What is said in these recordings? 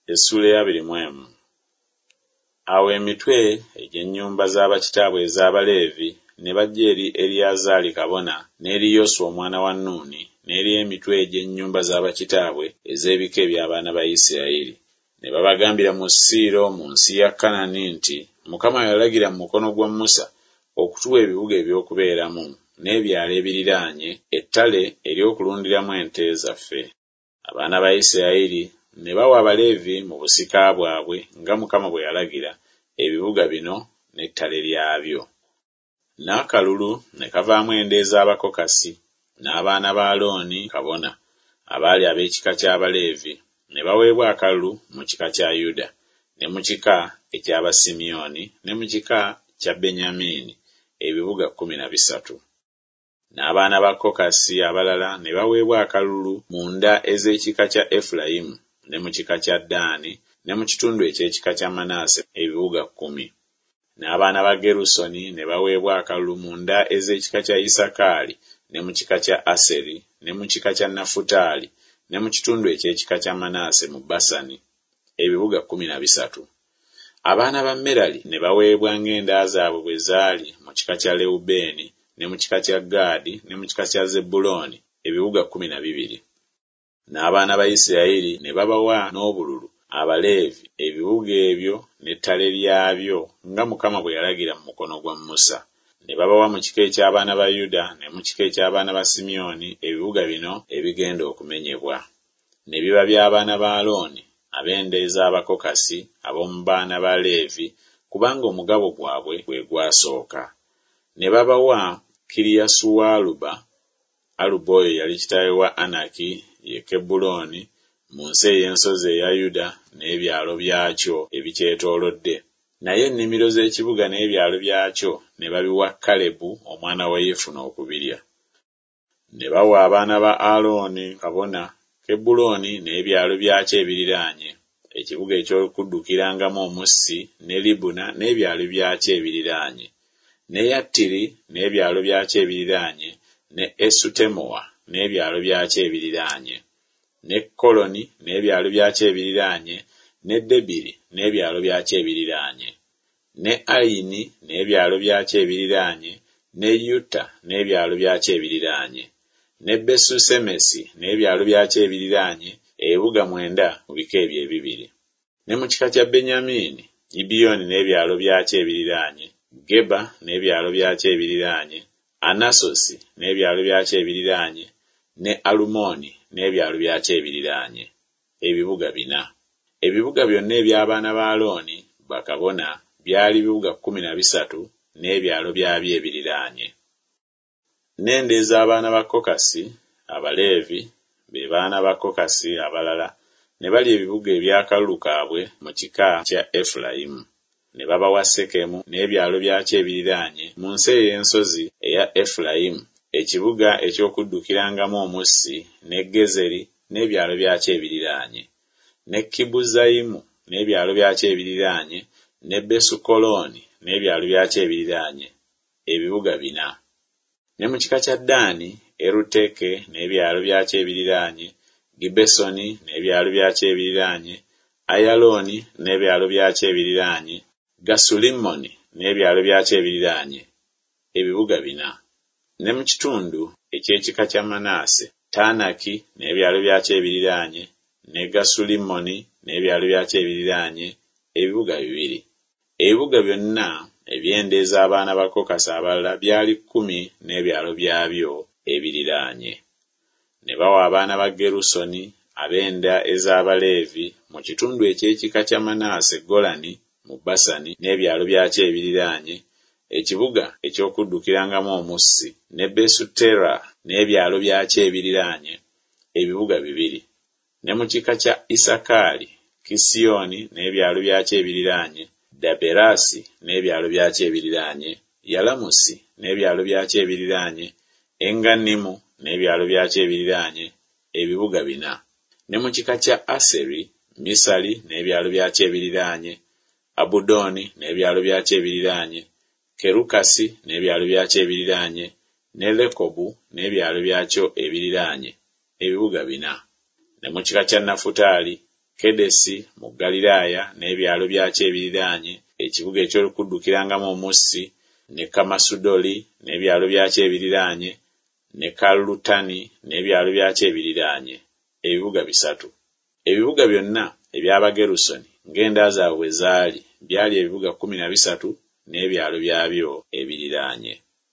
Essula ya 21. Awo emitwe egy'ennyumba z'abakitaabwe ez'Abaleevi ne bajja eri Eriyazaali kabona n'eri Yoswa omwana wa Nuuni n'eri emitwe egy'ennyumba z'abakitaabwe ez'ebika eby'abaana ba Isirayiri. Ne babagambira mu Siiro mu nsi ya Kanani nti, Mukama yalagira mu mukono gwa Musa okutuwa ebibuga eby'okubeeramu n'ebyalo ebiriraanye, ettale ery'okulundiramu ente zaffe. Abaana ba Isirayiri ne bawa Abaleevi mu busika bwabwe nga Mukama bwe yalagira ebibuga bino n'ettale lyabyo. N'akalulu ne kavaamu ende ez'Abakokasi n'abaana ba Alooni kabona abaali ab'ekika ky'Abaleevi ne baweebwa akalulu mu kika kya Yuda ne mu kika eky'Abasimyoni ne mu kika kya Benyamini ebibuga 13. N'abaana ba Kokasi abalala ne baweebwa akalulu mu nda ez'ekika kya Efulayimu ne mu kika kya Ddaani ne mu kitundu eky'ekika kya Manaase ebibuga 10. N'abaana ba Gerusoni ne baweebwa akalulu mu nda ez'ekika kya Isakaali ne mu kika kya Aseri ne mu kika kya Nafutaali ne mu kitundu eky'ekika kya Manaase mu Basani ebibuga 13. Abaana ba Merali ne baweebwa ng'enda zaabwe bwe zaali mu kika kya Lewubeeni ne mu kika kya Gaadi ne mu kika kya Zebbulooni ebibuga 12. N'abaana ba Isirayiri ne babawa n'obululu Abaleevi ebibuga ebyo n'ettale lyabyo nga Mukama bwe yalagira mu mukono gwa Musa. Ne babawa mu kika eky'abaana ba Yuda ne mu kika eky'abaana ba Simyoni ebibuga bino ebigenda okumenyebwa. Ne biba by'abaana ba Alooni ab'enda ez'Abakokasi ab'omu baana ba Leevi kubanga omugabo gwabwe gwe gwasooka. Ne babawa Kiriyasuwaluba. Aluba oyo yali kitaawe wa Anaki ye Kebbulooni mu nsi ey'ensozi eya Yuda n'ebyalo byakyo ebikyetoolodde. Naye ennimiro z'ekibuga n'ebyalo byakyo ne babiwa Kalebu omwana wa Yefuna okubirya. Ne bawa abaana ba Alooni kabona Kebbulooni n'ebyalo byakyo ebiriraanye, ekibuga eky'okuddukirangamu omussi ne Libuna n'ebyalo byakyo ebiriraanye, ne Yattiri n'ebyalo byakyo ebiriraanye, ne Esutemoa n'ebyalo byakyo ebiriraanye, ne Koloni n'ebyalo byakyo ebiriraanye, ne Debiri n'ebyalo byakyo ebiriraanye, ne Ayini n'ebyalo byakyo ebiriraanye, ne Yuta n'ebyalo byakyo ebiriraanye, ne Besusemesi n'ebyalo byakyo ebiriraanye, ebibuga 9 mu bika ebyo ebibiri. Ne mu kika kya Benyamini, Gibeyoni n'ebyalo byakyo ebiriraanye, Geba n'ebyalo byakyo ebiriraanye, Anasosi n'ebyalo byakyo ebiriraanye, ne Alumoni n'ebyalo byakyo ebiriraanye, ebibuga 4. Ebibuga byonna eby'abaana ba Alooni bakabona byali bibuga 13 n'ebyalo byabyo ebiriraanye. N'enda ez'abaana ba Kokasi Abaleevi be baana ba Kokasi abalala ne bali ebibuga ebyakalulu kaabwe mu kika kya Efulayimu. Ne babawa Sekemu n'ebyalo byakyo ebiriraanye mu nsi ey'ensozi eya Efulayimu, ekibuga eky'okuddukirangamu omussi, ne Gezeri n'ebyalo byakyo ebiriraanye, ne Kibuzayimu n'ebyalo byakyo ebiriraanye, ne Besukolooni n'ebyalo byakyo ebiriraanye, ebibuga 4. Ne mu kika kya Ddaani, Eruteke n'ebyalo byakyo ebiriraanye, Gibesoni n'ebyalo byakyo ebiriraanye, Ayalooni n'ebyalo byakyo ebiriraanye, Gasulimmoni n'ebyalo byakyo ebiriraanye, ebibuga 4. Ne mu kitundu eky'ekika kya Manaase, Taanaki n'ebyalo byakyo ebiriraanye, ne Gasulimmoni n'ebyalo byakyo ebiriraanye, ebibuga 2. Ebibuga byonna eby'enda ez'abaana ba Kokasi abalala byali 10 n'ebyalo byabyo ebiriraanye. Ne bawa abaana ba Gerusoni ab'enda ez'Abaleevi mu kitundu eky'ekika kya Manaase Golani mu Basani n'ebyalo byakyo ebiriraanye, ekibuga eky'okuddukirangamu omussi, ne Besutera n'ebyalo byakyo ebiriraanye, ebibuga 2. Ne mu kika kya Isakaali, Kisiyoni n'ebyalo byakyo ebiriraanye, Daberasi n'ebyalo byakyo ebiriraanye, Yalamusi n'ebyalo byakyo ebiriraanye, Enganimu n'ebyalo byakyo ebiriraanye, ebibuga 4. Ne mu kika kya Aseri, Misali n'ebyalo byakyo ebiriraanye, Abudoni n'ebyalo byakyo ebiriraanye, Kerukasi n'ebyalo byakyo ebiriraanye, ne Lekobu n'ebyalo byakyo ebiriraanye, ebibuga 4. Ne mu kika kya Nafutaali, Kedesi mu Galilaaya n'ebyalo byakyo ebiriraanye, ekibuga eky'okuddukirangamu omussi, ne Kamasudoli n'ebyalo byakyo ebiriraanye, ne Kalutani n'ebyalo byakyo ebiriraanye, ebibuga 3. Ebibuga byonna eby'Abagerusoni ng'enda zaabwe bwe zaali byali ebibuga 13 n'ebyalo byabyo ebiriraanye.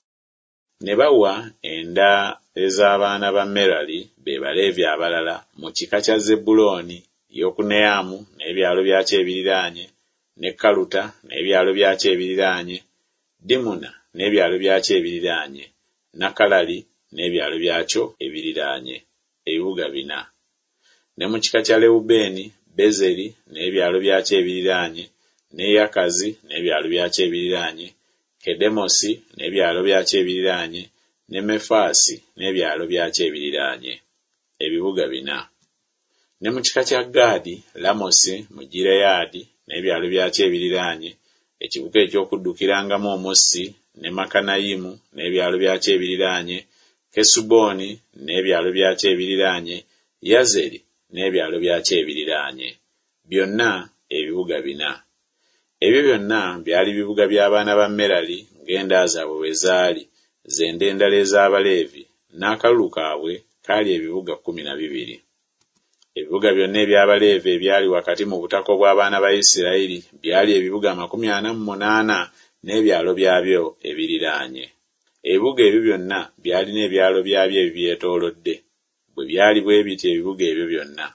Ne bawa enda ez'abaana ba Merali be Baleevi abalala mu kika kya Zebbulooni, Yokuneamu n'ebyalo byakyo ebiriraanye, ne Kaluta n'ebyalo byakyo ebiriraanye, Dimuna n'ebyalo byakyo ebiriraanye, Nakalali n'ebyalo byakyo ebiriraanye, ebibuga 4. Ne mu kika kya Lewubeeni, Bezeri n'ebyalo byakyo ebiriraanye, ne Yakazi n'ebyalo byakyo ebiriraanye, Kedemosi n'ebyalo byakyo ebiriraanye, ne Mefaasi n'ebyalo byakyo ebiriraanye, ebibuga 4. Ne mu kika kya Gaadi, Lamosi mu Gireyaadi n'ebyalo byakyo ebiriraanye, ekibuga eky'okuddukirangamu omussi, ne Makanayimu n'ebyalo byakyo ebiriraanye, Kesuboni n'ebyalo byakyo ebiriraanye, Yazeri n'ebyalo byakyo ebiriraanye, byonna ebibuga 4. Ebyo byonna byali bibuga by'abaana ba Merali ng'enda zaabwe bwe zaali, z'enda endala ez'Abaleevi, n'akalulu kaabwe kaali ebibuga 12. Ebibuga byonna eby'Abaleevi ebyali wakati mu butaka bw'abaana ba Isirayiri byali ebibuga 48 n'ebyalo byabyo ebiriraanye. Ebibuga ebyo byonna byalina ebyalo byabyo ebibyetoolodde. Bwe byali bwe biti ebibuga ebyo byonna,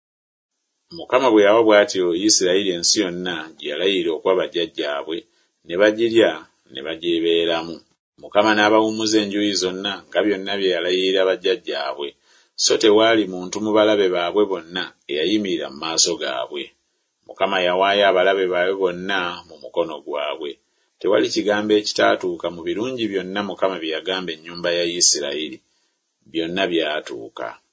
Mukama bwe yawa bw'atyo Isirayiri ensi yonna gye yalayirira okuwa bajjajjaabwe, ne bagirya ne bagyebeeramu. Mukama n'abawummuza enjuuyi zonna nga byonna bye yalayirira bajjajjaabwe, so tewaali muntu mu balabe baabwe bonna eyayimirira mu maaso gaabwe. Mukama yawaayo abalabe baabwe bonna mu mukono gwabwe. Tewali kigambo ekitaatuuka mu birungi byonna Mukama bye yagamba ennyumba ya Isirayiri. Byonna byatuuka.